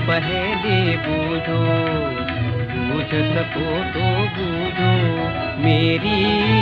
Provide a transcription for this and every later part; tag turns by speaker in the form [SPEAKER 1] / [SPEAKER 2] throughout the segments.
[SPEAKER 1] पहेली बूझो, बूझ सको तो बूझो मेरी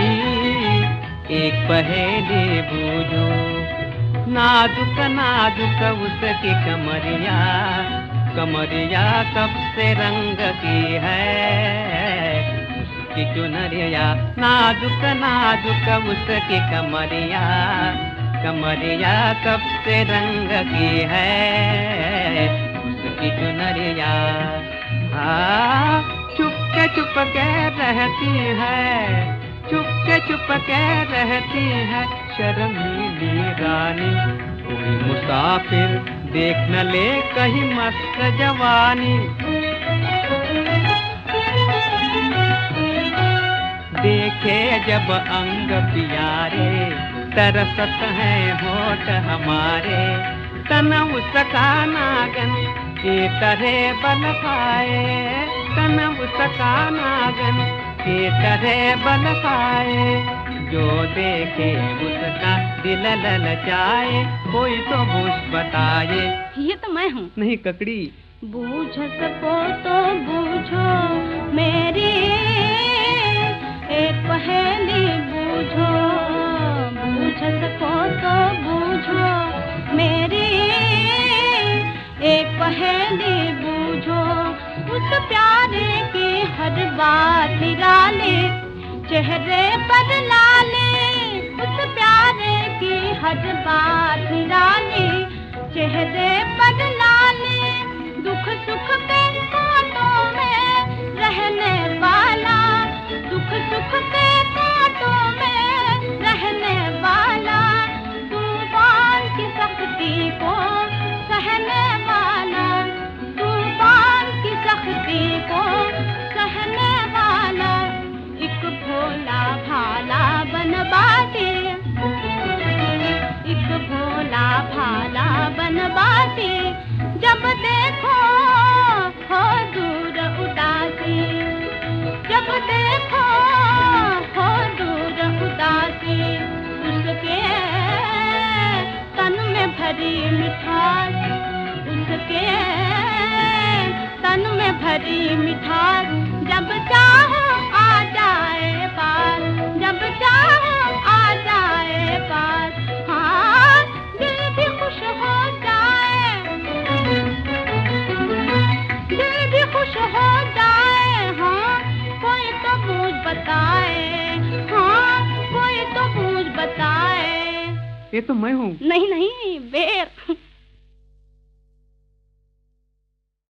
[SPEAKER 1] एक पहेली बूझो। नाजुक नाजुक उसकी कमरिया, कमरिया सबसे रंग की है उसकी चुनरिया। नाजुक नाजुक उसकी कमरिया, कमरिया सबसे रंग की है उसकी चुनरिया। हाँ, चुपके चुपके रहती है, चुपके चुपके रहती है शर्मीली रानी। कोई मुसाफिर देख न ले कहीं मस्त जवानी। देखे जब अंग प्यारे, तरसत है होठ हमारे। तन उसका नागन की तरह बल खाए, तन उसका नागन की तरह बल खाए। जो देखे उसका दिल ललचाए, कोई तो बूझ बताए।
[SPEAKER 2] ये तो मैं हूँ।
[SPEAKER 1] नहीं ककड़ी।
[SPEAKER 2] बूझ सको तो बूझो मेरी एक पहेली बूझो, बूझ सको तो बूझो मेरी एक पहेली बूझो। उस प्यारे की हर बात निराले, चेहरे पर लाले। उस प्यारे की हर बात निराले, चेहरे पर लाले। दुख सुख के कांटों में रहने वाला, दुख सुख के कांटों में रहने वाला। तूफान की सख्ती को सहने वाला, तूफान की सख्ती को सहने वाला। एक भोला भाला बनवाते, एक भोला भाला बनवाते। जब देखो हो दूर उदासी, जब देखो हो दूर उदासी। उसके तन में भरी मिठास, उसके तन में भरी मिठास। जब चाहो आ जाए पास, जब चाहो आ जाए पास। हाँ, दिल भी खुश हो जाए, दिल भी खुश हो जाए। हाँ, कोई तो बूझ बताए, हाँ कोई तो बूझ बताए।
[SPEAKER 1] ये तो मैं हूँ।
[SPEAKER 2] नहीं नहीं, बेर।